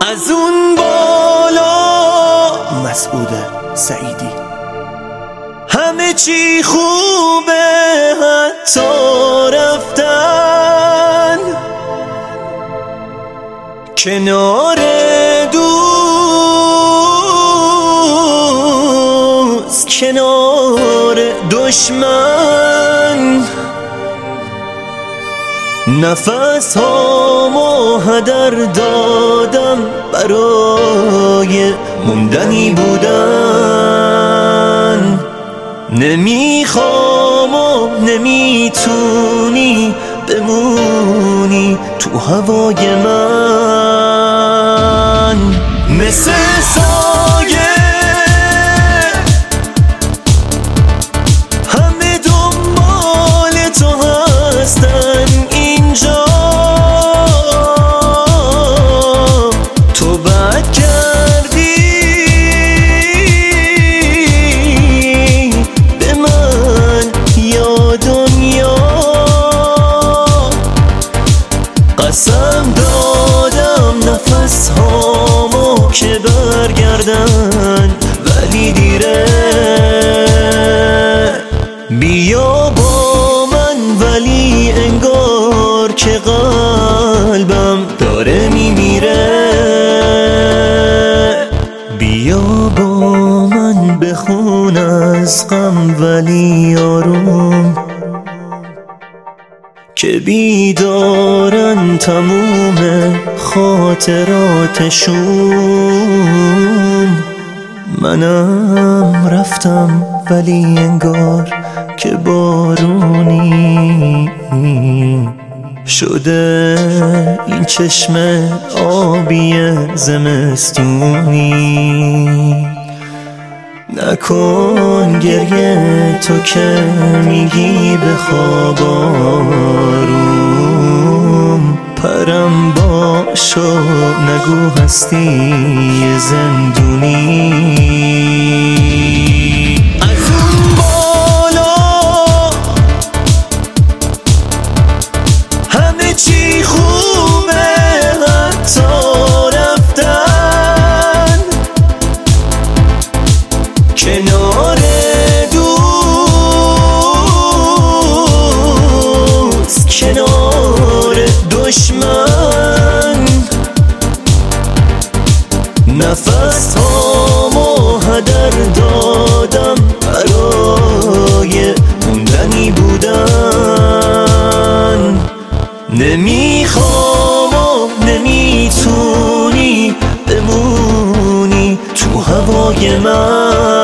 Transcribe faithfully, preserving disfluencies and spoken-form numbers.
از اون بالا. مسعود سعیدی. همه چی خوبه حتی رفتن کنار دوست، کنار دشمن. نفس هامو هدر دادم برای موندنی بودن. نمیخوام و نمیتونی بمونی تو هوای من. مثل سایه همه دنبال تو هستن اینجا. تو بد کردی به من یا دنیا. قسم دادم نفس هامو که برگردن ولی دیره. بیا با من ولی انگار که قلبم داره میمیره. بیا با من بخون از غم ولی آروم که بیدارن تموم خاطراتشون. منم رفتم ولی انگار که بارونی شده این چشم آبی زمستونی. نکن گریه تو که میگی بخواب آروم. پرم باشو نگو هستی زندونی. از اون بالا همه چی خوبه حتی رفتن کنار دوست، کنار دشمن. نفس هامو هدر دادم برای موندنی بودن. نمیخوام و نمیتونی بمونی تو هوای من.